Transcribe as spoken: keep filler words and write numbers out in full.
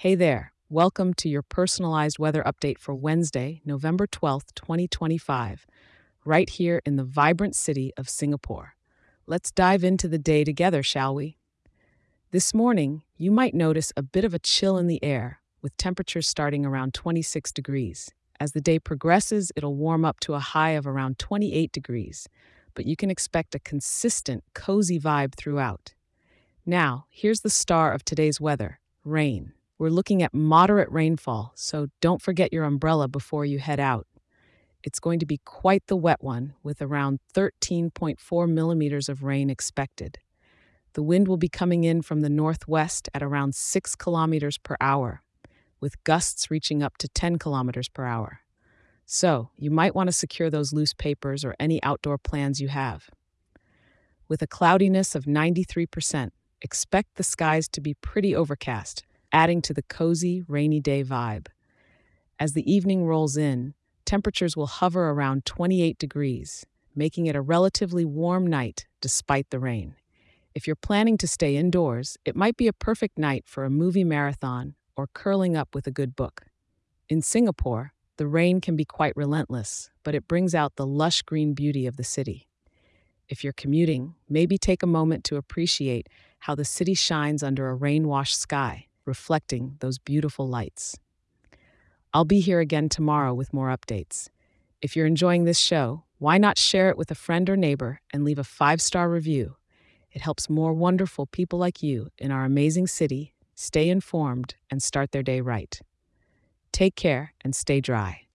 Hey there. Welcome to your personalized weather update for Wednesday, November twelfth, twenty twenty-five, right here in the vibrant city of Singapore. Let's dive into the day together, shall we? This morning, you might notice a bit of a chill in the air, with temperatures starting around twenty-six degrees. As the day progresses, it'll warm up to a high of around twenty-eight degrees, but you can expect a consistent, cozy vibe throughout. Now, here's the star of today's weather: rain. We're looking at moderate rainfall, so don't forget your umbrella before you head out. It's going to be quite the wet one, with around thirteen point four millimeters of rain expected. The wind will be coming in from the northwest at around six kilometers per hour, with gusts reaching up to ten kilometers per hour. So, you might want to secure those loose papers or any outdoor plans you have. With a cloudiness of ninety-three percent, expect the skies to be pretty overcast, adding to the cozy, rainy day vibe. As the evening rolls in, temperatures will hover around twenty-eight degrees, making it a relatively warm night despite the rain. If you're planning to stay indoors, it might be a perfect night for a movie marathon or curling up with a good book. In Singapore, the rain can be quite relentless, but it brings out the lush green beauty of the city. If you're commuting, maybe take a moment to appreciate how the city shines under a rain-washed sky, reflecting those beautiful lights. I'll be here again tomorrow with more updates. If you're enjoying this show, why not share it with a friend or neighbor and leave a five-star review? It helps more wonderful people like you in our amazing city stay informed and start their day right. Take care and stay dry.